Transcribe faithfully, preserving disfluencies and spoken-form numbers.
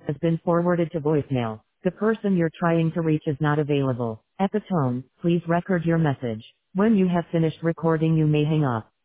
has been forwarded to voicemail. The person you're trying to reach is not available. At the tone, please record your message. When you have finished recording, you may hang up.